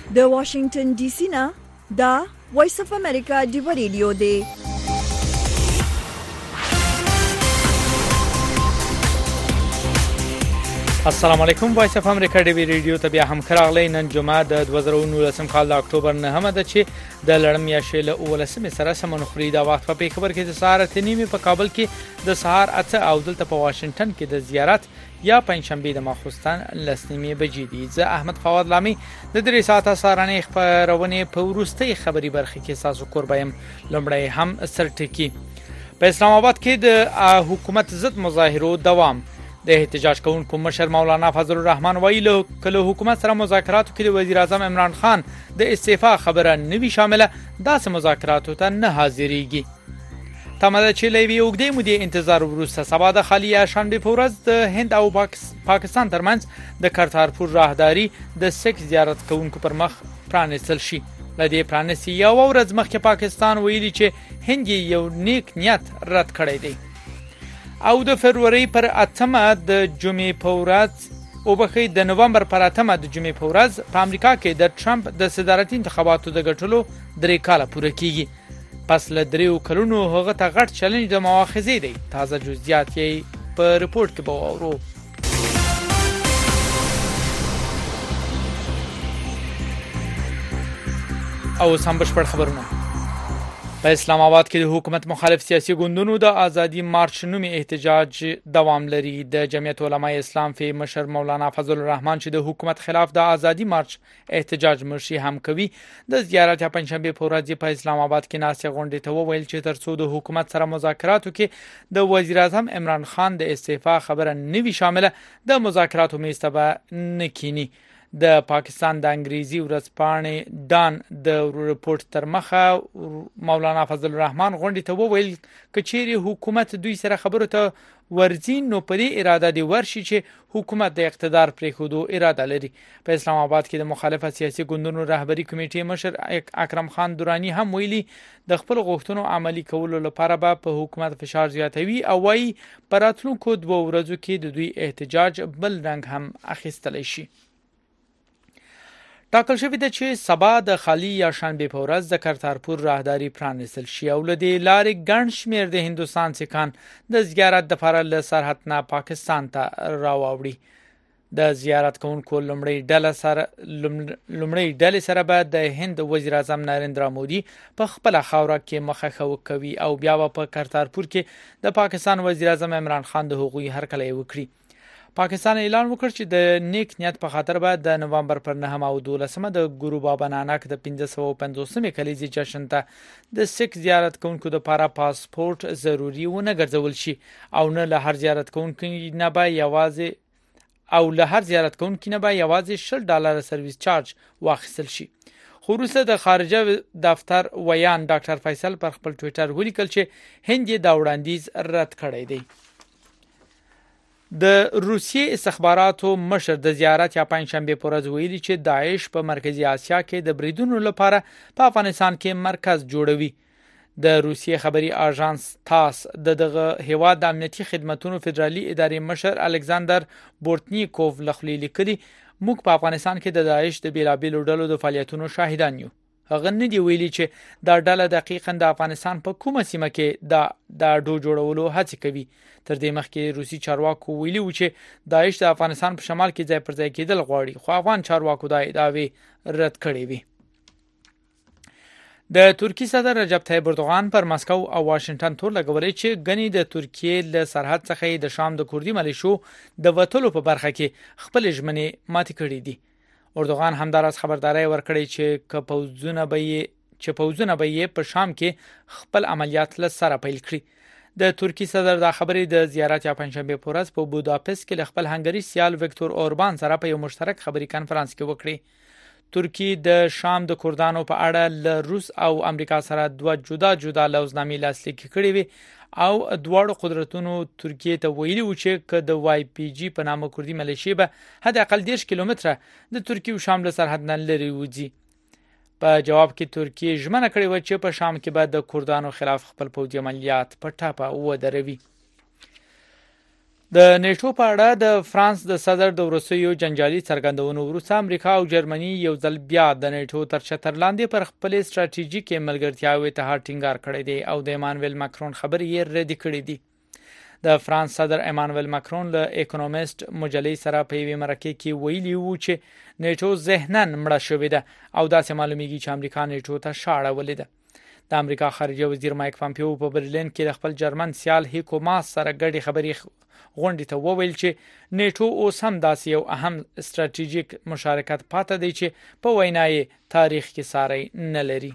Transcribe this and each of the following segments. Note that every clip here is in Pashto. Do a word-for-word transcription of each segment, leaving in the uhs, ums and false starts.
د واشنگټن ډي سي نه دا وایس اف امریکا دی ریډیو دی. السلام علیکم. وایس اف امریکا دی ریډیو ته بیا هم خراغلی. نن جمعه د دوه زره او نولسم کال د اکتوبر نهمه ده چې د لړم میاشتې له اولسمې سره سمون خوري. دا وخت په خبر کې د سهار اته نیمې په کابل کې د سهار اته او دلته په واشنگټن کې د زیارت یا پنځشنبه د ماخوستن لسنیمې بجې دي. زه احمد فواد لامي د درې ساعته سهارنۍ خبرونه په وروستۍ خبري برخه کې تاسو قربایم. لمړی هم سرټکی. په اسلام آباد کې د حکومت ضد مظاهرو دوام. د احتجاج کوونکو مشر مولانا فضل الرحمن ویلو کله حکومت سره مذاکراتو کې د وزیر اعظم عمران خان د استعفا خبره نوي شامله داسې مذاکراتو ته نه حاضرېږي. تماده چې لوي وګړي مودې انتظار وروسته سبا د خالیه شنبه په ورځ د هند او پاکستان ترمنځ د کرتارپور راهداري د سیک زیارت کوونکو پر مخ پرانستل شي. لدې پرانسي یو ورځ مخکې پاکستان ویلي چې هند یو نیک نیت رد کړی دی. او د فروری پر اتمه د جمعې په ورځ او بخې د نومبر پر اتمه د جمعې په ورځ په امریکا کې د ټرمپ د صدارتي انتخاباتو د ګټلو درې کاله پوره کیږي. پس له دریو کلونو هغه ته غټ چیلنج د مواخذې دی. تازه جزئیات یې په رپورت کې به واورو. او سم بشپړ خبرونه. په اسلام آباد کې د حکومت مخالف سیاسي ګوندونو د ازادي مارچ نومي احتجاج دوام لري. د جمعیت علماء اسلام فی مشر مولانا فضل الرحمن چې د حکومت خلاف د ازادي مارچ احتجاج مرشي هم کوي د زیارت پنځشنبه په ورځ په اسلام آباد کې ناسې غونډې ته وویل چې ترڅو د حکومت سره مذاکراتو کې د وزیر اعظم عمران خان د استعفا خبره نوي شامله د مذاکراتو میسته به نکینی. د پاکستان د انګریزي ورځپاڼې ډان د رپورت تر مخه مولانا فضل الرحمن غونډې ته وویل کچېری حکومت دوی سره خبرو ته ورځي نو پرې اراده دی ورشي چې حکومت د اقتدار پرې خودو اراده لري. په اسلام آباد کې د مخالفت سیاسي ګوندونو رهبری کمیټې مشر اکرم خان دورانی هم ویلي د خپل غوښتنو عملی کولو لپاره به په حکومت فشار زیاتوي او وايي پراتلونکو دوه ورځو کې د دوی احتجاج بل رنګ هم اخیستل شي. ټاکل شوی ده چې سبا د خالی یا شنبه په ورځ د کرتارپور راهداري پرانستل شي او لدې لارې ګڼ شمېر د هندوستان سکان د زیارت لپاره له سرحد نه پاکستان ته راوړي. د زیارت کوونکو لومړی ډله سره لومړی ډلې سره به د هند وزیر اعظم نریندرا مودي په خپل خاوره کې مخه کوي او بیا په کرتارپور کې د پاکستان وزیر اعظم عمران خان د حقوقي هرکلی وکړي. پاکستان اعلان وکړ چې د نیک نیت په خاطر به د نومبر پر نهم او دولسمه د ګورو بابا نانک د پنځه سوه پنځوسمې کلیزې جشن ته د سیک زیارت کوونکو لپاره پاسپورت ضروری ونه ګرځول شي او نه له هر زیارت کوونکو نه به یوازې او له هر زیارت کوونکو نه به یوازې شل ډالر سرویس چارج واخیستل شي. خو وروسته د خارجه دفتر ویان ډاکټر فیصل پر خپل ټوئیټر ولیکل چې هند دا وړاندیز رد کړی دی. د روسیې استخباراتو مشر د زیارت یا پنځشنبه په ورځ ویلي چې داعش په مرکزی اسیا کې د بریدونو لپاره په افغانستان کې مرکز جوړوي. د روسیې خبري اژانس تاس د دغه هیواد د امنیتي خدماتو فدرالي ادارې مشر الکساندر بورتنیکوف لخوا لیکلي موږ په افغانستان کې د داعش د بیلابیلو ډلو د فعالیتونو شاهدان یو. هغه نه دی ویلي چې دا ډله دقیقاً د افغانستان په کومه سیمه کې دا د ډو جوړولو هڅه کوي. تر دې مخکې روسي چارواکو ویلي و چې داعش د افغانستان په شمال کې ځای پر ځای کېدل غواړي خو افغان چارواکو دا ادعاوې رد کړې وي. د ترکی صدر رجب طیب اردوغان پر مسکو او واشنگټن تور لګولې چې غني د ترکیې له سرحد څخه د شام د کوردي ملیشو د وټلو په برخه کې خپل ژمنې ماتې کړې دي. اردوغان همدارس خبرداري ورکړي چې که پوځونه به یې چې پوځونه به یې په شام کې خپل عملیات له سره پیل کړي. د ترکی صدر د خبرې د زیارت یا پنځشنبه په ورځ په بوداپست کې خپل هنګری سیال وکتور اوربان سره په یو مشترک خبري کانفرنس کې وکړي. ترکی د شام د کردانو په اړه له روس او امریکا سره دوه جدا جدا لوزنامې لاسلیک کړي وي او دواړو قدرتونو ترکیه ته ویلي و چې که د وای پی جی په نامه کوردي ملیشې به حد اقل دېرش کیلومتره د ترکیه او شام له سرحد نه لري وځي. په جواب کې ترکیه ژمنه کړې و چې په شام کې به د کردانو خلاف خپل پوځي عملیات په ټاپه ودروي. د نیټو په اړه د فرانس د صدر د وروستیو جنجالي څرګندونو وروسته امریکا او جرمني یو ځل بیا د نیټو تر چتر لاندې پر خپل ستراتیژیکي ملګرتیا او اتحاد ټینګار کړی دی او د ایمانویل ماکرون خبرې یې رد کړې دي. د فرانس صدر ایمانویل ماکرون له اکونومیست مجلې سره په یوه مرکه کې ویلي وو چې نیټو ذهناً مړه شوې ده او داسې معلومیږي چې امریکا نیټو ته شاړه ولې ده. د امریکا خارجه وزیر مایک پامپیو په برلین کې د خپل جرمن سیال هیکو ماس سره ګډي خبرې غونډې ته وویل چې نیټو اوس هم داسې یو اهم ستراتیژیک مشارکت پاتې دی چې په وینای تاریخ کې ساری نه لري.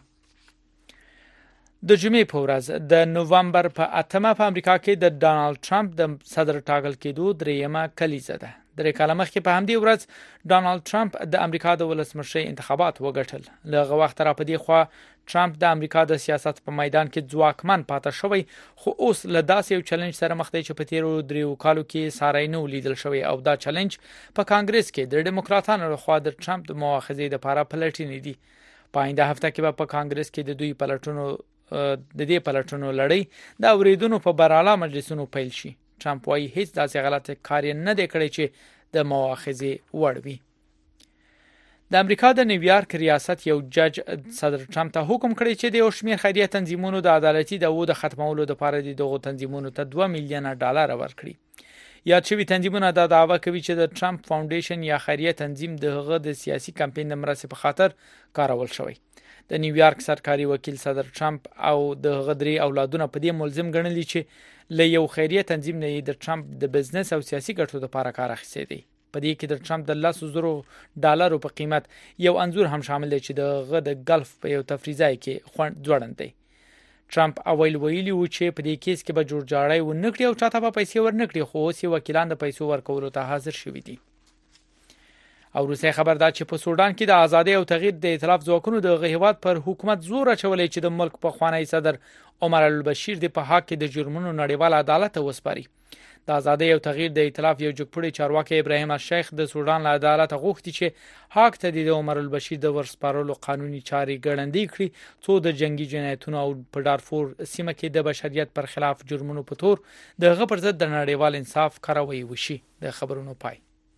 د جمعې په ورځ د نوومبر په اتمه په امریکا کې د ډانلډ ټرمپ د صدر ټاکل کېدو دریمه کلیزه ده. درې کاله مخکې په همدې ورځ ډانلډ ټرمپ د امریکا د ولسمشرۍ انتخابات وګټل. له هغه وخت را په دې خوا ټرمپ د امریکا د سیاست په میدان کې ځواکمن پاتې شوی خو اوس له داسې یو چیلنج سره مخ دی چې په تیرو دریو کالو کې ساری نه ولیدل شوی او دا چیلنج په کانګرس کې د ډیموکراتانو لخوا د ټرمپ د مواخذې لپاره پلټنې دي. په آینده هفته کې به په کانګرس کې د دوی پلټونو د دې پلټونو لړۍ د اوریدونو په براله مجلسونو پیل شي. ټرمپ وايي هیڅ داسې غلط کار نه دی کړی چې د مواخذې وړ وي. د امریکا د نیویارک ریاست یو جج صدر ټرمپ ته حکم کړی چې د یو شمېر خیریه تنظیمونو د عدالتي دعوو د ختمولو لپاره د دغو تنظیمونو ته دوه میلیونه ډالر ورکړي. یاد شوي تنظیمونه دا دعوه کوي چې د ټرمپ فاونډیشن یا خیریه تنظیم دغه د سیاسي کمپاین د مرستې په خاطر کارول شوی. د نیویارک سرکاري وکیل صدر ټرمپ او د غدري اولادونه په دې ملزم ګڼلي چې له یو خیریه تنظیم نه د ټرمپ د بزنس او سیاسي ګټو لپاره کار اخیستی دی. په دې کې د ټرمپ د لسو زرو ډالرو په قیمت یو انځور هم شامل دی چې د غ د ګلف په یو تفریحي ځای کې خوند ځوړند دی. ټرمپ اول ویلي و چې په دې کیس کې به جوړجاړی و نکړي او چاته به پیسې ورنکړي خو اوس یې وکیلان د پیسو ورکولو ته حاضر شوي دي. او روسي خبر دا چې په سودان کې د ازادي او تغییر د ائتلاف ځواکونو د غهوات پر حکومت زور اچولې چې د ملک په خوانی صدر عمر البشیر د په حق کې د جرمونو نړیوال عدالت وسپاري. د ازادي او تغییر د ائتلاف یو جګپړی چارواکي ابراهیم الشیخ د سودان له عدالت غوښتي چې حق ته د عمر البشیر د ورسپارلو قانوني چاري ګړندې کړي څو د جنگي جنایتونو او په دارفور سیمه کې د بشریت پر خلاف جرمونو په تور د غ پر ضد د نړیوال انصاف کاروي وشي. د خبرونو پای.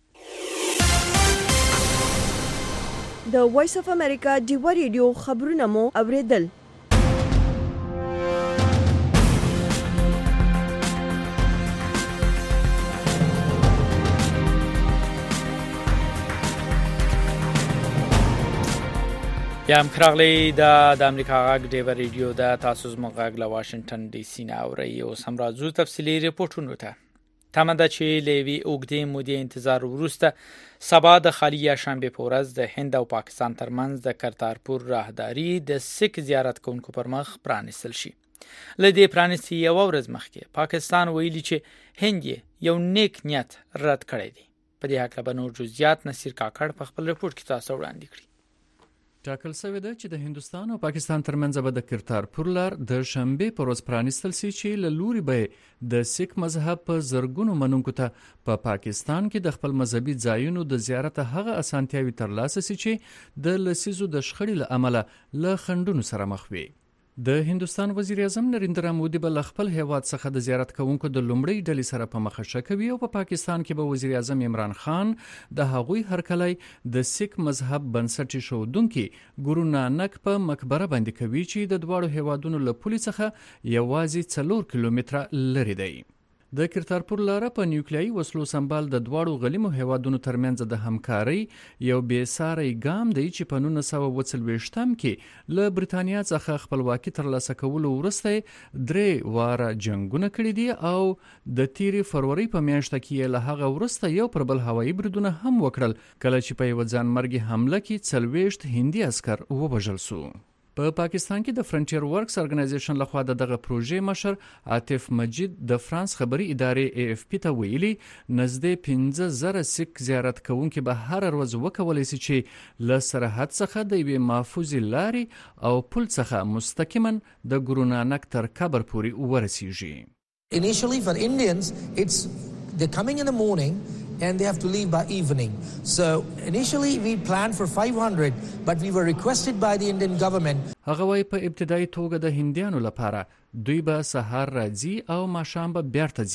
د وایس اف امریکا دیوا ریډیو خبرونه مو اوریدل. یا هم کراغلی د امریکا غږ دیوا ریډیو د تاسو زموږ غږ له واشنگټن ډي سي نه اوري او سم راځو تفصیلی ریپورتونو ته. تمه ده چې لوي اوګدې مودې انتظار وروسته سبا د خالي شنبه په ورځ د هند او پاکستان ترمنځ د کرتارپور راهداري د سک زیارت کوونکو پر مخ پرانیستل شي. لدې پرانیستي یو ورځ مخکې پاکستان ویلي چې هند یو نیک نیت رد کړی دی. په دې حق له نور جزئیات نصیر کاکړ په خپل ریپورت کې تاسو وړاندې کړی. ټاکل شوی ده چې د هندستان او پاکستان ترمنځ به د کرتارپور لار د شنبه پر ورځ پرانیستل شي چې له لوري به د سیک مذهب په زرګونو منونکو ته په پا پاکستان کې د خپل مذهبي ځایونو د زیارت هغه اسانتیاوي ترلاسه شي چې د لسیزو د شخړې له امله له خندونو سره مخ وي. د هندستان وزیر اعظم نریندرا مودي بل خپل هیواد څخه د زیارت کوونکو د لومړۍ ډلې سره په مخه کوي او په پا پاکستان کې به وزیر اعظم عمران خان د هغوی هرکلی د سیک مذهب بنسټ شودونکي ګورو نانک په مقبره باندې کوي چې د دواړو هیوادونو له پولې څخه یوازې څلور کیلومتره لري دی. د کرتارپور لاره په نیوکلیایي وسلو سمبال د دواړو غلیمو هیوادونو ترمنځ د همکارۍ یو بې ساري ګام دی چې په نولس سوه اوه څلوېښتم کې له برېټانیا څخه خپلواکي ترلاسه کولو وروسته درې واره جنګونه کړي دي او د تیرې فروری په میاشت کې له هغه وروسته یو پر بل هوایي بریدونه هم وکړل کله چې په یو ځانمرګي حمله کې څلوېښت هندي عسکر ووژل شو. په پا پاکستان کې د فرنټیر ورکس ارګنایزیشن لخوا د دغه پروژې مشر عاطف مجید د فرانس خبري ادارې ای اف پی ته ویلي نزدې پنځه زره سیک زیارت کوونکي به هر ورځ وکولای شي چې له سرحد څخه د یوې محفوظې لارې او پل څخه مستقیما د ګورو نانک تر قبر پورې ورسیږي. Initially for Indians it's they're coming in the morning and they have to leave by evening. So initially we planned for five hundred but we were requested by the Indian government. هغه وايي په ابتدایي توګه د هندیانو لپاره دوی به سهار راځي او ماښام به بیرته ځي.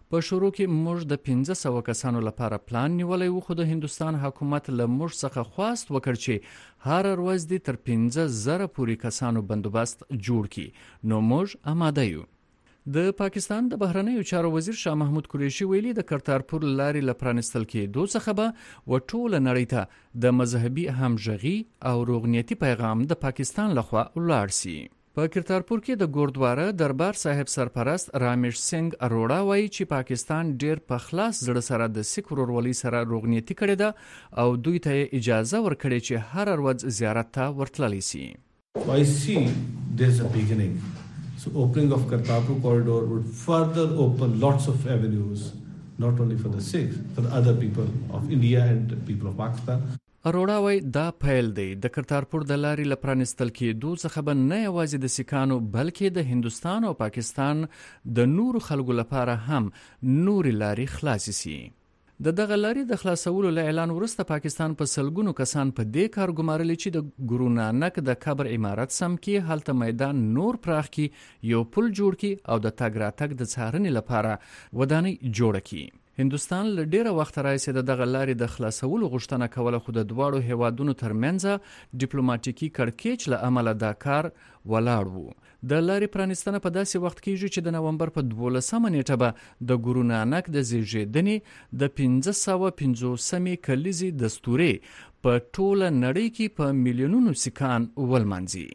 په شروع کې موږ د پنځه سوه کسانو لپاره پلان نیولی و، خو د هندوستان حکومت له موږ څخه خواست وکړ چې هر ورځ دې تر پنځه زره پورې کسانو بندوبست جوړ کړي. نو موږ آماده یو. د پاکستان د بهرنیو چارو وزیر شاه محمود قریشي ویلي د کرتارپور لارې له پرانستل کېدو څخه به و ټوله نړۍ ته د مذهبي همغږي او روغنیتي پیغام د پاکستان لخوا ولاړ سي. په کرتارپور کې د ګوردواره دربار صاحب سرپرست رامیش سنگ اروڑا وایي چې پاکستان ډیر په خلاص زړه سره د سیک ورورولۍ سره روغنیتي کړې ده او دوی ته اجازه ورکړې چې هر ورځ زیارت ته ورتللی سي. I see there's a beginning. So opening of Kartarpur corridor would further open lots of avenues, not only for the Sikhs, for the other people of India and people of Pakistan. اروڑا وای دا پیل دی. د کرتارپور د لارې له پرانستل کېدو څخه به نه یوازې د سیکانو بلکې د هندوستان او پاکستان د نورو خلکو لپاره هم نورې لارې خلاصې سي. د دغه لارې د خلاصولو له اعلان وروسته پاکستان په سلګونو کسان په دې کار ګمارلي چې د ګورو نانک د قبر عمارت سم کې هلته میدان نور پراخ کې یو پل جوړ کې او د تګ راتګ د څارنې لپاره ودانۍ جوړه کې. هندوستان له ډیره وخت راهیسې د دغه لارې د خلاصولو غوښتنه کوله، خو د دواړو هیوادونو ترمنځ ډیپلوماټیکي کړکېچ له امله دا کار ولاړ وو. د لارې پرانستنه په داسې وخت کېږي چې د نومبر په دولسمه نیټه به د ګورو نانک د زیږېدنې د پنځه سوه پنځوسمې کلیزې دستورې په ټوله نړۍ کې په میلیونونو سیکان ولمانځي.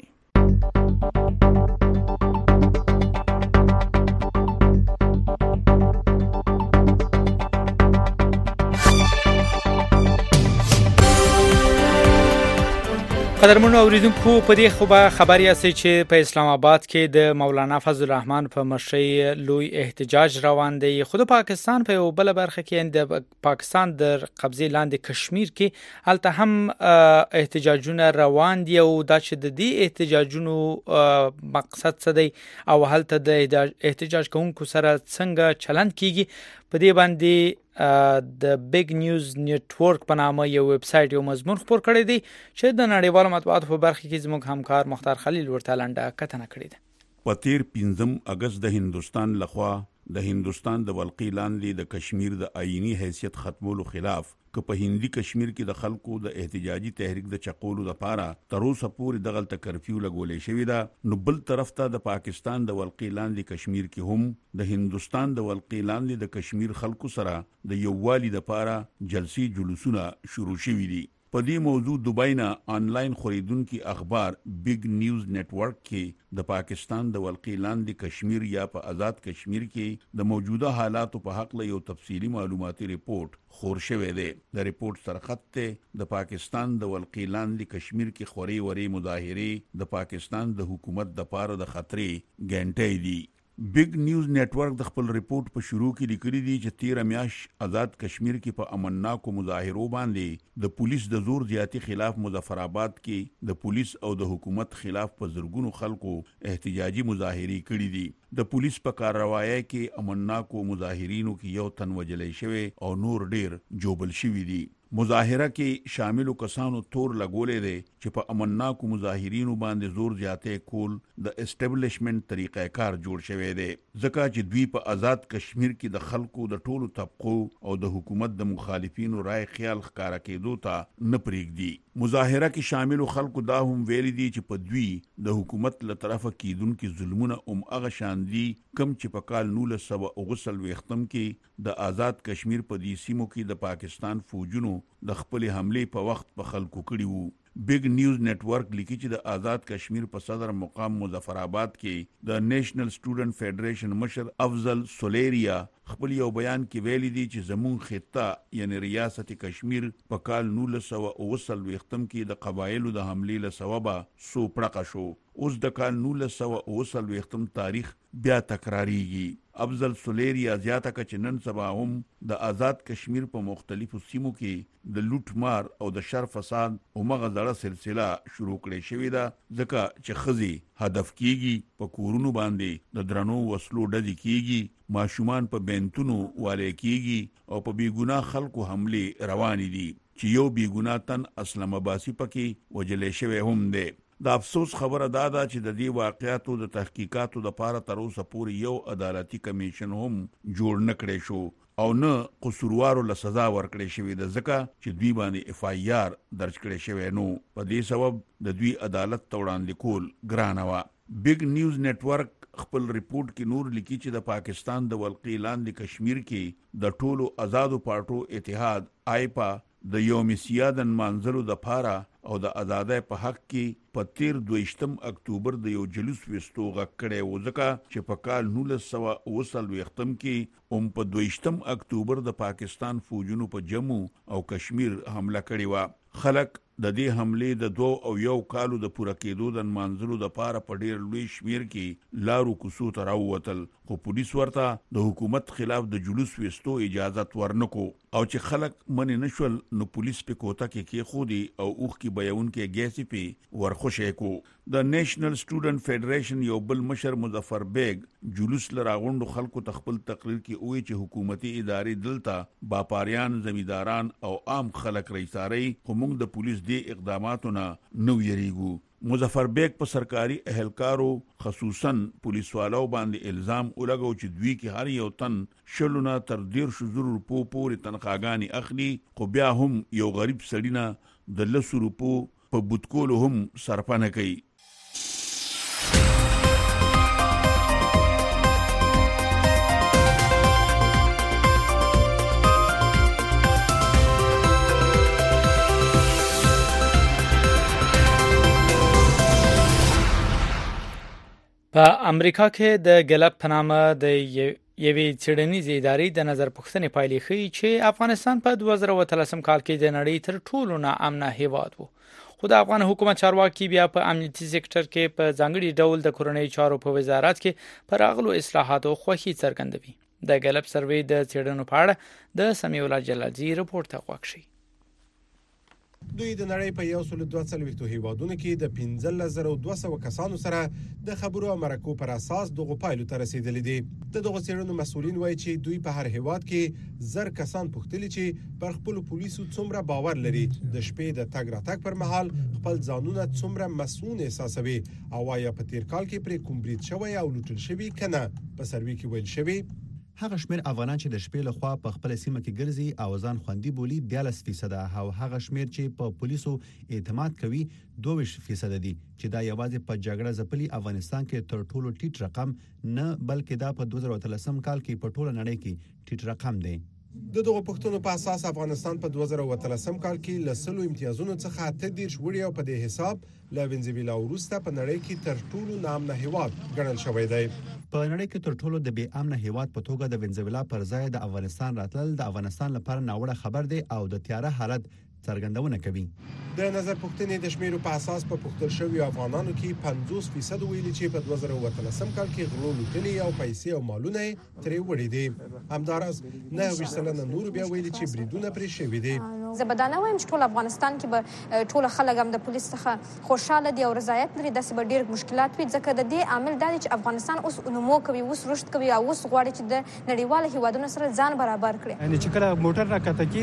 قدرمنو اوریدونکو، په دې خو به خبر یاستئ چې په اسلام آباد کې د مولانا فضل الرحمن په مشرۍ لوی احتجاج روان دی. خو د پاکستان په یو بل برخه کې د پاکستان د قبضې لاندې کشمیر کې هلته هم احتجاجونه روان دي او دا چې د دې احتجاجونو مقصد څه دی او هلته د احتجاج کوونکو سره څنګه چلند کیږي، په دې باندې د بیگ نیوز نیټورک په نامه یو ویب سایټ یو مضمون خپور کړی دی چې د نړیوالو مطبوعاتو په برخه کې زموږ همکار مختار خلیل ورته لنډه کتنه کړې ده. په تیر پنځم اگست د هندوستان لخوا د هندوستان د ولقې لاندې د کشمیر د آئینی حیثیت ختمولو خلاف که په هندي کشمیر کې د خلکو د احتجاجي تحریک د چقولو لپاره تر اوسه پورې دغلته کرفیو لګولې شوې ده، نو بل طرف ته د پاکستان د ولقې لاندې کشمیر کې هم د هندوستان د ولقې لاندې د کشمیر خلکو سره د یووالي لپاره جلسې جلوسونه شروع شوي دي. په دې موضوع دوبۍ نه آنلاین خوريدونکو اخبار بیگ نیوز نیټورک کې د پاکستان د ولقې لاندې کشمیر یا په آزاد کشمیر کې د موجوده حالاتو په حق له یو تفصیلی معلوماتي ریپورت خور شوی دی. د ریپورت سرخط ته د پاکستان د ولقې لاندې کشمیر کې خوري وري مظاهره د پاکستان د حکومت د پاره د خطرې ګنټې دي. بیگ نیوز نیټورک د خپل ریپورت په شروع کې لیکلي دي چې تیر میاش آزاد کشمیر کې په امنناکو مظاهرو باندې د پولیس د زور زیاتی خلاف مظفر آباد کې د پولیس او د حکومت خلاف په زرګونو خلکو احتجاجي مظاهرې کړې دي. د پولیس په کارروایي کې امنناکو مظاهرینو کې یو تن وجلې شوی او نور ډیر جوبل شوی دي. مظاهره کې شاملو کسانو تور لګولې دي چې په امنناکو مظاهرینو باندې زور زیاتې کول د اسټابلیشمنت طریقې کار جوړ شوی دی، ځکه چې دوی په آزاد کشمیر کې د خلکو د ټولو طبقو او د حکومت د مخالفینو رائے خیال ښکارا کېدو ته نه پرېږدي. مظاهره کې شاملو خلکو دا هم ویلي دي چې په دوی د حکومت له طرفه کیدونکو ظلمونه هم هغه شان دي کم چې په کال نولس سوه اوه څلوېښتم کې د آزاد کشمیر په دې سیمو کې د پاکستان فوجونو د خپل حملې په وخت په خلکو کړي وو. بیگ نیوز نیټورک لیکي چې د آزاد کشمیر په صدر مقام مظفر آباد کې د نیشنل سټوډنټ فیډریشن مشر افضل سولیریا خپل یو بیان کې ویلي دي چې زمون خطه یعنی ریاست کشمیر په کال نولس سوه اوه څلوېښتم کې د قبایلو د حملې له سببه سو پړقه شو. اوس د کال نولس سوه اوه څلوېښتم تاریخ بیا تکراریږي. افضل سولیریا زیاته کړه چې نن سبا هم د آزاد کشمیر په مختلفو سیمو کې د لوټ مار او د شر فساد او مغه زړه سلسله شروع کړې شوې ده، ځکه چې ښځې هدف کیږي، په کورونو باندې د درنو وسلو ډزې کیږي، ماشومان په بینتونو والي کیږي او په بیګناه خلکو حمله روانې دي چې یو بیګناه تن اسلام آبادي پکې وجلې شوی هم دی. د افسوس خبره دا ده چې د دې واقعاتو د تحقیقاتو لپاره تر اوسه پورې یو عدالتي کمیشن هم جوړ نه کړی شو او نه قصوروارو له سزا ورکړې شوې ده، ځکه چې دوی باندې اف آی آر درج کړی شوی نو په دې سبب د دوی عدالت ته وړاندې کول ګرانه وه. بگ نیوز نیټورک خپل ریپورت کې نور لیکي چې د پاکستان د ولقې لاندې کشمیر کې د ټولو آزادو پارټو اتحاد آیپا د یوم سیادن منځلو د پاره او د آزادۍ په حق کې په تیر دویشتم اکتوبر د یو جلوس وستو غږ کړی و، ځکه چې په کال نولس سوه اوه څلوېښتم کې هم په دویشتم اکتوبر د پاکستان فوجونو په جمو او کشمیر حمله کړې وه. خلک د دې حملې د دو او یو کالو د پوره کېدو د نمانځلو د پاره په ډیر لوی شمیر کې لارو کوڅو ته راووتل، خو پولیس ورته د حکومت خلاف د جلوس وستو اجازت ورنکو او چې خلک منې نشول نو پولیس په کوټه کې کېښودي او اوښ کې بیون کې ګیسې په ورخوشې کو. د نیشنل سټوډنټ فیډریشن یو بل مشر مظفر بیگ جلوس لراغونډو خلکو ته خپل تقریر کې وایي چې حکومتي ادارې دلته باپاریان، زمینداران او عام خلک رئیساري، خو موږ د پولیس دې اقداماتو نه نو یریږو. مظفر بیگ په سرکاري اهلکارو خصوصا پولیسوالو باندې الزام ولګو چې دوی کې هر یو تن شلونه تر دیرشو زرو روپو پورې تنخواګانې اخلي، خو بیا هم یو غریب سړی نه د لسو روپو په بوتکولو هم صرفه نه کوي. په امریکا کې د ګلپ په نامه د یوې څېړنیزې ادارې د نظر پوښتنې پایلې ښیي چې افغانستان په دوه زره اتلسم کال کې د نړۍ تر ټولو ناامنه هیواد و، خو د افغان حکومت چارواکي بیا په امنیتي سکتر کې په ځانګړي ډول د کورنۍ چارو په وزارت کې پر راغلو اصلاحاتو خوښي څرګندوي. د ګلپ سروې د څېړنو په اړه د سمیع الله جلالزي رپورټ ته غوږ شئ. دوی د نړۍ په یو سل دوه څلوېښتو هیوادونو کې د پنځلس زره دوه سوه کسانو سره د خبرو او مرکو پر اساس دغه پایلو ته رسیدلي دي. د دغه څېړنو مسؤلین وایي چې دوی په هر هیواد کې زر کسان پوښتلي چې پر خپل پولیسو څومره باور لري، د شپې د تګ راتګ پر مهال خپل ځانونه څومره مسؤون احساسوي او آیا په تیر کال کې پرې کوم برید شوی او لوټل شوی کنه. په سروې کې ویل شوی هغه شمیر افغانان چې د شپې لخوا په خپل سیمه کې ګرځي او ځان خوندي بولي بیالیس فیصد او هغه شمیر چې په پولیسو اعتماد کوي دوه فیصد دي، چې دا یوازې په جګړه ځپلي افغانستان کې تر ټولو ټیټ رقم نه، بلکې دا په دوه زره اتلسم کال کې په ټوله نړۍ کې ټیټ رقم دی. د دغه پښتنو په اساس افغانستان په دوه زره اتلسم کال کې له سلو امتیازونو څخه اته دېرش وړي او په دې حساب له وینزویلا وروسته په نړۍ کې تر ټولو ناامنه هیواد ګڼل شوی دی. په نړۍ کې تر ټولو د بې امنه هیواد په توګه د وینزویلا پر ځای د افغانستان راتلل د افغانستان لپاره ناوړه خبر دی او د تیاره حالت څرګندونه کوي. د نظر پوښتنې د شمیرو په اساس په پوښتل شویو افغانانو کې پنځوس فیصد ویلي چې په دوه زره اتلسم کال کې غلو لوټلي او پیسې او مالونه ترې وړي دي. همداراز نهه ویشت سلنه نور بیا ویلي چې بریدونه پرې شوي دي. زه به دا نه وایم چې ټول افغانستان کې به ټول خلک هم د پولیس څخه خوشاله دي او رضایت لري، داسې به ډېر مشکلات وي، ځکه د دې عامل دا دی چې افغانستان اوس نمو کوي، اوس رشد کوي او اوس غواړي چې د نړیوالو هیوادونو سره ځان برابر کړي. یعنې چې کله موټر راکته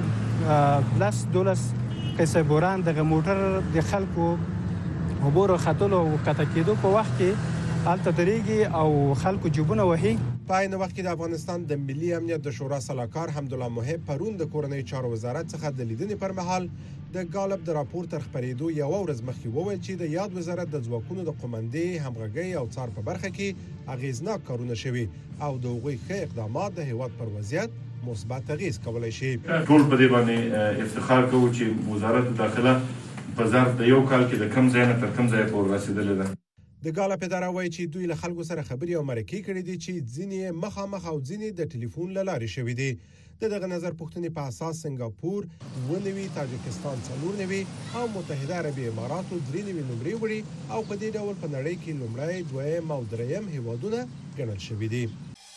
کېږو لس دولس کیسه بوران دغه موټر د خلکو عبور خطلو او کته کېدو په وخت کې هلته درېږي او خلکو جیبونه وهي. په عین وخت کې د افغانستان د ملي امنیت د شورا سلاکار حمدالله محب پرون د کورنۍ چارو وزارت څخه د لیدنې پر مهال د ګالب د راپور تر خپرېدو یوه ورځ مخکې وویل چې د یاد وزارت د ځواکونو د قومندې، همغږۍ او څار په برخه کې اغیزناک کارونه شوي او د هغوی ښه اقدامات د هیواد پر وضعیت مثبت اغیز کولی شي. ټول په دې باندې افتخار کوو چې وزارت داخله په ظرف د یو کال کې د کم ځای نه تر کم ځای پورې رسېدلې ده. د ګالپ اداره وایي چې دوی له خلکو سره خبرې او مرکې کړې دي چې ځینې مخامخ او ځینې د ټلیفون له لارې شوي دي. د دغه نظر پوښتنې په اساس سنګاپور اوه نوي، تاجکستان څلور نوي او متحده عربي اماراتو درې نوي نمرې وړي او په دې ډول په نړۍ کې لومړی، دویم او دریم هیوادونه ګڼل شوي دي.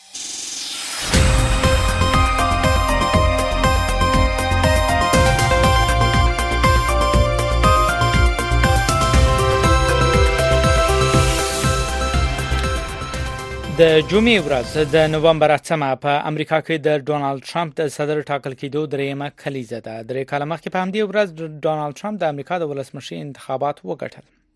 د جمعې ورځ د نومبر اتمه په امریکا کې د ډونالد ټرمپ د صدر ټاکل کېدو دریمه کلیزه ده. درې کاله مخکې په همدې ورځ ډونالد ټرمپ د امریکا د ولسمشر انتخابات وګټل.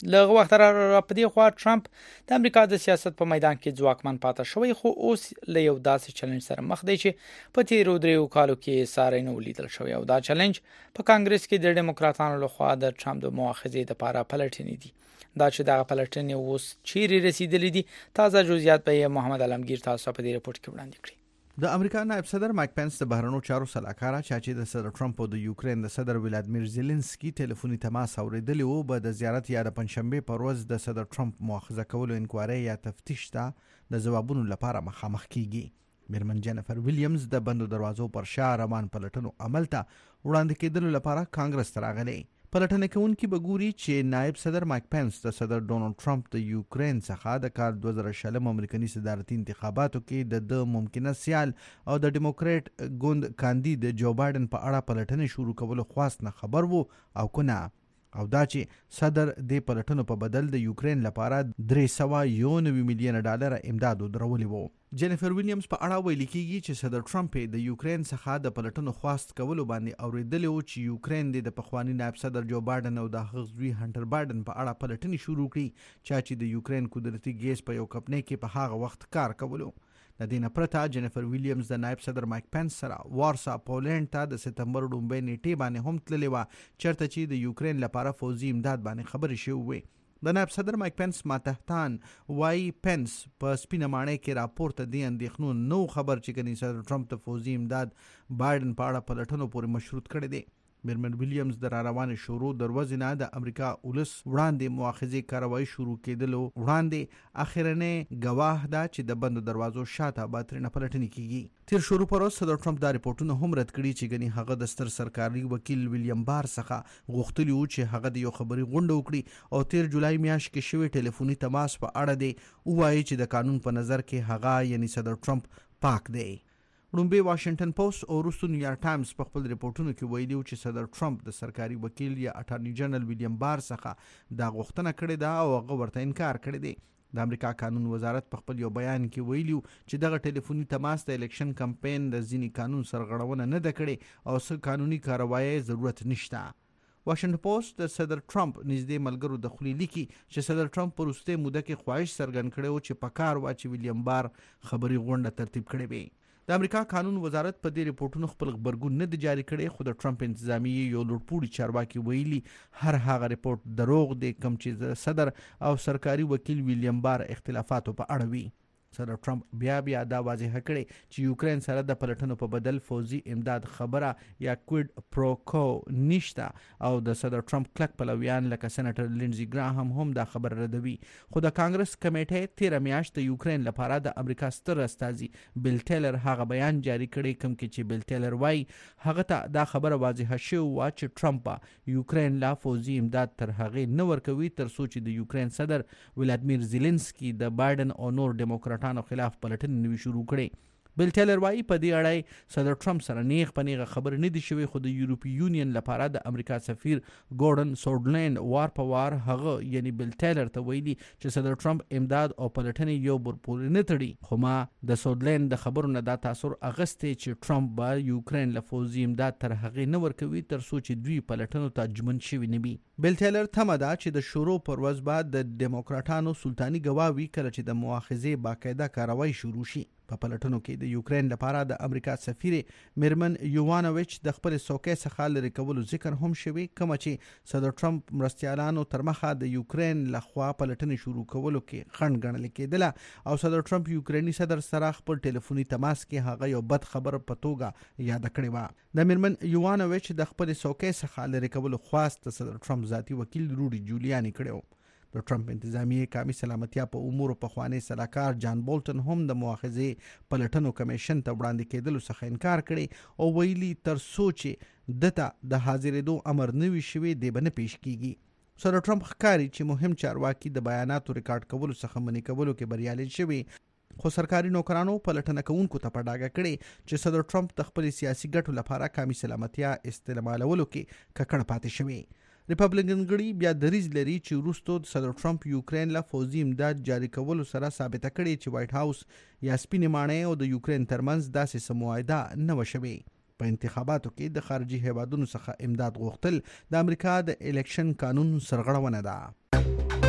لغه وخت را په دې خوا ټرمپ د امریکا د سیاست په میدان کې ځواکمن پاتې شوی خو اوس له یو داسې چیلنج سره مخ دی چې په تیرو دریو کالو کې ساري نه ولیدل شوی او دا چیلنج په کانګرس کې د ډیموکراتانو لخوا د ټرمپ د مؤاخذې لپاره پلټنې دي دا چې دغه پلټنې اوس چیرې رسیدلې دي تازه جزئیات به محمد علمگیر تاسو په دې رپورت کې وړاندې کړي. د امریکا نائب صدر مایک پنس د بهرنیو چارو سلاکار چې د صدر ټرمپ او د یوکرين د صدر ولادیمیر زيلنسکي ټلیفوني تماس اوریدلی وو به د زیارت یا د پنځشنبه پر ورځ د صدر ټرمپ مؤاخذه کولو انکوایري یا تفتیش ته د جوابونو لپاره مخامخ کیږي. میرمن جینیفر ویلیامز د بندو دروازو پر شا روان پلټنو عمل ته وړاندې کېدلو لپاره کانګرس ته راغلي. پلټنه کوونکي به ګوري چې نائب صدر مایک پنس د صدر ډونالد ټرمپ د یوکرين څخه د کال دوه زره شلم امریکایي صدارتي انتخاباتو کې د ممکنه سیال او د ډیموکریټ ګوند کاندید جو بایدن په اړه پلټنه شروع کولو خواست نه خبر وو او کنه او دا چې صدر د پلټنو په بدل د یوکرين لپاره درې سوه یو نوي میلیون ډالر امداد درولې وو. جینیفر ویلیامز په اړه ویل کېږي چې صدر ټرمپ د یوکرين څخه د پلټنو خواست کولو باندې اوریدلی و چې یوکرين د پخوانی نائب صدر جو بایدن او د هغه زوی هانټر بایدن په اړه پلټنې شروع کړي چې د یوکرين قدرتي ګیس په یو کمپنۍ کې په هغه وخت کار کولو. د دې نه پرته جینیفر ویلیامز د نائب صدر مایک پنس سره وارسا پولند ته د سپتمبر لومړۍ نیټې باندې هم تللی و چېرته چې د یوکرين لپاره فوزي امداد باندې خبرې شوې وې. د نائب صدر مایک پنس ماتحتان وای پنس په سپینه ماڼۍ کې راپورته دی اندېښنو نو خبر چې کني صدر ټرمپ ته فوزي امداد بایدن په اړه پلټنو پورې مشروط کړی دی. میرمن ویلیامز د راروانې شروع دروازې نه د امریکا ولس وړاندې مؤاخذې کاروایی شروع کېدلو وړاندې اخرنه گواه ده چې د بندو دروازو شاته به ترنه پلټنې کیږي. تیر شروع پر صدر ټرمپ دا رپورټونه هم رد کړي چې غني هغه د ستر سرکاري وکیل ویلیام بار څخه غوښتلی و چې هغه د یو خبري غونډه وکړي او تیر جولای میاشت کې شوی ټلیفوني تماس په اړه دی وایي چې د قانون په نظر کې هغه یعنی صدر ټرمپ پاک دی. لومبي واشنگټن پوسټ او وروسته نیویارک ټایمز په خپل ریپورتونو کې ویلي چې صدر ټرمپ د سرکاري وکیل یا اټارنی جنرال ویلیام بار څخه دا غوښتنه کړې ده او هغه ورته انکار کړی دی. د امریکا قانون وزارت په خپل یو بیان کې ویلي چې دغه ټلیفوني تماس د الیکشن کمپاین د ځینی قانون سرغړونه نه ده کړې او څه قانوني کاروایی ضرورت نشته. واشنگټن پوسټ د صدر ټرمپ نږدې ملګرو د خولي لیکي چې صدر ټرمپ په وروستۍ موده کې خواهش څرګند کړی و چې په کار وا چې ویلیام بار خبري غونډه ترتیب کړي وي. د امریکا قانون وزارت په دې ریپورتونو خپل خبرګون نه دی جاری کړی خو د ټرمپ انتظامیه یو لوړپوړي چارواکي ویلي هر هغه ریپورت دروغ دی کوم چې صدر او سرکاري وکیل ویلیام بار اختلافاتو په اړه وي. صدر ټرمپ بیا بیا دا واضح کړی چې یوکرين سره د پلټنو په بدل فوزي امداد خبره یا کویډ پرو کو نشته او د صدر ټرمپ کلک پلویان لکه سېنیټر لینزي ګراهم هم دا خبر ردوي. خو د کانګرس کمیټې تیر میاشت د یوکرين لپاره د امریکا ستر استازي بیل ټیلر هغه بیان جاری کړی کوم کې چې بیل ټیلر وایي هغه ته دا خبره واضح شوه و چې ټرمپ یوکرين لا فوزي امداد تر هغه نه ورکوي تر څو چې د یوکرين صدر ولادیمیر زيلنسکي د بایدن او نور ډیموکراټ خلاف پلټنې نوي شروع کړي. بیل ټیلر وایي په دې اړه صدر ټرمپ سره نیغ په نیغه خبر نه دي شوی خو د یورپی یونین لپاره د امریکا سفیر ګورډن سورډلند وار په وار هغه یعنی بیل ټیلر ته ویلي چې صدر ټرمپ امداد او پلټنې یو بل پورې نه تړي. خو ما د سورډلند د خبرو نه دا تاثر اغستې چې ټرمپ به یوکرين له فوزي امداد تر هغه نه ورکوي تر څو چې دوی پلټنو ته جمن شوي نه وي. بیل ټیلر تمه ده چې د شروع پر ورځ بعد د ډیموکراټانو سلطاني ګواوي کله چې د مؤاخذې باقاعده کاروایی شروع شي. په پلټنو کې د یوکرين لپاره د امریکا سفیر میرمن یوانوویچ د خپل څوکۍ څخه لري کولو ذکر هم شوی کوم چې صدر ټرمپ مرستيالانو تر مخه د یوکرين لخوا پلټنې شروع کولو کې خنډ ګڼل کېدله او صدر ټرمپ یوکريني صدر سره خپل ټلیفوني تماس کې هغه یو بد خبر په توګه یاد کړی و. د میرمن یوانوویچ د خپل څوکۍ څخه لري کولو خواست صدر ټرمپ ذاتی وکیل روډي جولیانی کړو. د ټرمپ انتظامیه قومي سلامتیا په امور په خواني سلاکار جان بولټن هم د مؤاخذې پلټنو کمیشن ته وړاندې کېدلو څخه انکار کړي او ویلي تر سوچ دته د حاضرېدو امر نوي شوی دی بنه پیش کیږي. صدر ټرمپ ښکاري چې مهم چارواکي د بیاناتو ریکارډ کولو څخه منې کولو کې بریالي شوي خو سرکاري نوکرانو پلټنه کوونکو ته په ډاګه کړي چې صدر ټرمپ د خپل سیاسي ګټو لپاره قومي سلامتیا استعمالولو کې ککړ پاتې شوی. ریپبلیکن غړي بیا دریځ لري چې وروسته صدر ټرمپ یوکرين لا فوزي امداد جاری کولو سره ثابته کړي چې وایټ هاوس یا سپینې ماڼۍ او د یوکرين ترمنځ داسې سموعده نه وشوي. په انتخاباتو کې د خارجي هیوادونو څخه امداد غوښتل د امریکا د الیکشن قانون سرغړونه ده.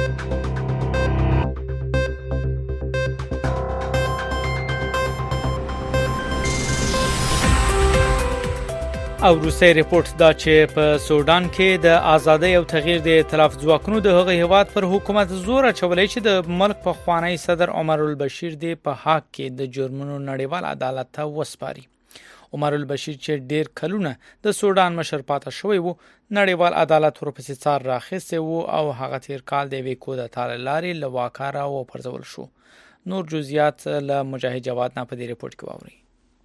او روسي ریپورت دا چې په سودان کې د ازادۍ او تغییر د ائتلاف ځواکونو د هغه هیواد پر حکومت زور اچولای چې د ملک په خوانی صدر عمر البشیر دی په حق کې د جرمونو نړیوال عدالت ته وسپاري. عمر البشیر چې ډیر کلونه د سودان مشر پاتې شوی وو نړیوال عدالت ورپسې څار راخسته وو او هغه تیر کال د وی کو د تارلاري لواکاره او پرځول شو. نور جزئیات له مجاهد جواد نه په دې ریپورت کې واوري.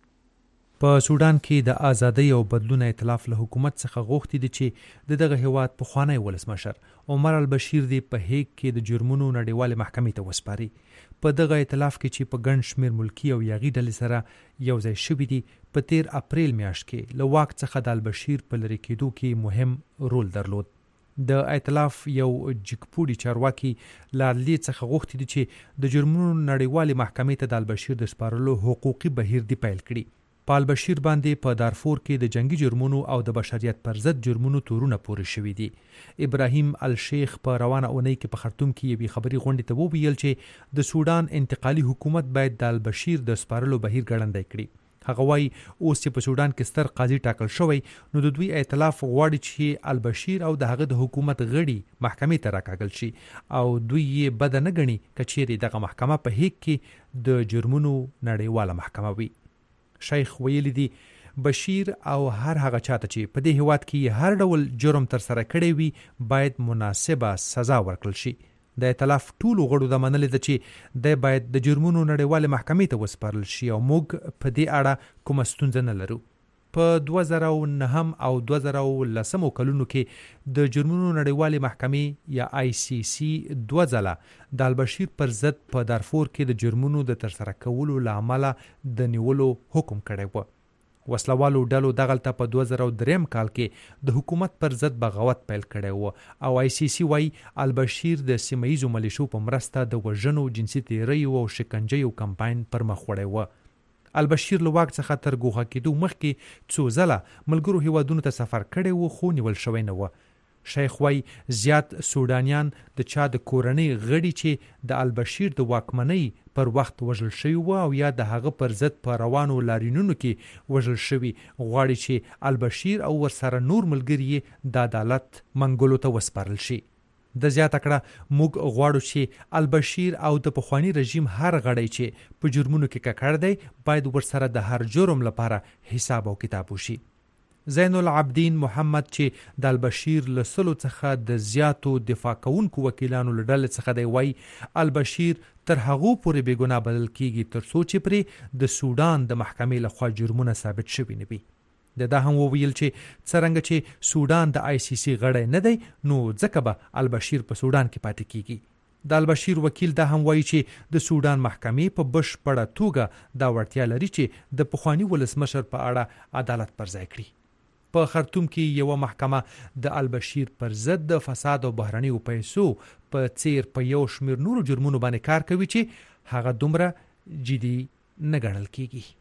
په سودان کې د ازادۍ او بدلون ائتلاف له حکومت څخه غوښتي دي چې د دغه هیواد په خوانی ولسمشر عمر البشیر دی په هیګ کې د جرمونو نړیوال محکمې ته وسپاري. په دغه ائتلاف کې چې په ګڼ شمیر ملکی او یاغي ډلې سره یو ځای شوي دي په تیر اپریل میاشت کې له واک څخه د البشیر په لری کېدو کې مهم رول درلود. د ائتلاف یو جګپوړي چارواکي لارلی څخه غوښتي دي چې د جرمونو نړیوال محکمې ته د البشیر د سپارلو حقوقي بهیر دی پیل کړي. په البشیر باندې په دارفور کې د جنگي جرمونو او د بشریت پر ضد جرمونو تورونه پورې شوي دي. ابراهیم الشیخ په روانه اونۍ کې په خرطوم کې یوې خبري غونډې ته وویل چې د سودان انتقالي حکومت باید د البشیر د سپارلو بهیر ګړندی کړي. هغه وایي اوس چې په سودان کې ستر قاضي ټاکل شوی نو د دوی ائتلاف غواړي چې البشیر او د هغه د حکومت غړي محکمې ته راکاږل شي او دوی یې بد نه ګڼي کچېرې دغه محکمه په هیګ کې د جرمونو نړیواله محکمه وي. شیخ ویلی دی بشیر او هر هغه چاته چې په دې هیواد کې هر ډول جرم تر سره کړی وي باید مناسبه سزا ورکړل شي. د ائتلاف ټولو غړو د منلې ده چې د باید د جرمونو نړیوال محکمې ته وسپارل شي او موږ په دې اړه کومه ستونزه نه لرو. په دوه زره او نهم او دوه زره او لسمو کلونو کې د جرمونو نړیوال محکمې یا آی سی سی دوه ځله د البشیر پر ضد په دارفور کې د جرمونو د ترسره کولو لامل د نیولو حکم کړی و. وسلوالو ډلو دغلته په دوه زره او دریم کال کې د حکومت پر ضد بغاوت پیل کړی و او آی سی سی وايي البشیر د سیمه‌ییزو ملیشو په مرسته د وژنو، جنسي تیریو او شکنجهیو کمپاین پر مخ وړی و. البشیر له واک څخه تر ګوښه کېدو مخکې څو ځله ملګرو هیوادونو ته سفر کړی و خو نیول شوی نه و. شیخ وای زیات سودانیان د چا د کورنۍ غړي چې د البشیر د واکمنۍ پر وخت وژل شوی و او یا د هغه پر ضد په روانو لارینونو کې وژل شوی غواړي چې البشیر او ورسره نور ملګري د عدالت منګولو ته وسپارل شي. د زیاته کړه موږ غواړو چې البشیر او د پخوانی رژیم هر غړی چې په جرمونو کې ککړ دی باید ورسره د هر جرم لپاره حساب او کتاب وشي. زین العابدین محمد چې د البشیر له سلو څخه د زیاتو دفاع کوونکو وکیلانو له ډلې څخه دی وایي البشیر تر هغو پورې بېګناه بلل کیږي تر څو چې پرې د سودان د محکمې لخوا جرمونه ثابت شوي نه وي. د دا هم وویل چې څرنګه چې سودان د آی سی سی غړی نه دی نو ځکه به البشیر په سودان کې پاتې کیږي. د البشیر وکیل دا هم وایي چې د سودان محکمې په بشپړه توګه دا وړتیا لري چې د پخوانی ولسمشر په اړه عدالت پر ځای کړي. په خرطوم کې یو محکمه د البشیر پر ضد د فساد او بهرنیو پیسو په څیر په یو شمیر نورو جرمونو باندې کار کوي چې هغه دومره جدي نه ګڼل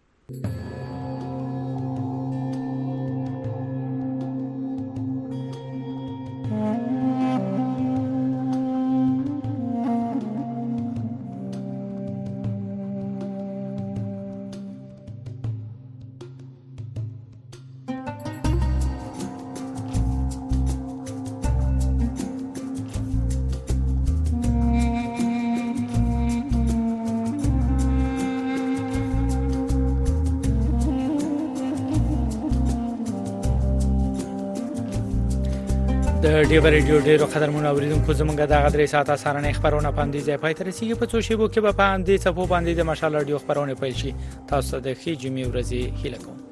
کیږي. د ډیو ریډیو ډیرو قدرمنو اوریدونکو زمونږ د غدري ساعت سارنې خبرونه پاندې ځای پای تر رسیدي په څو شیبو کې به پاندې صفو باندې د مشال رادیو خبرونه پیل شي. تاسو د خې جمعې ورځې هیله کوم.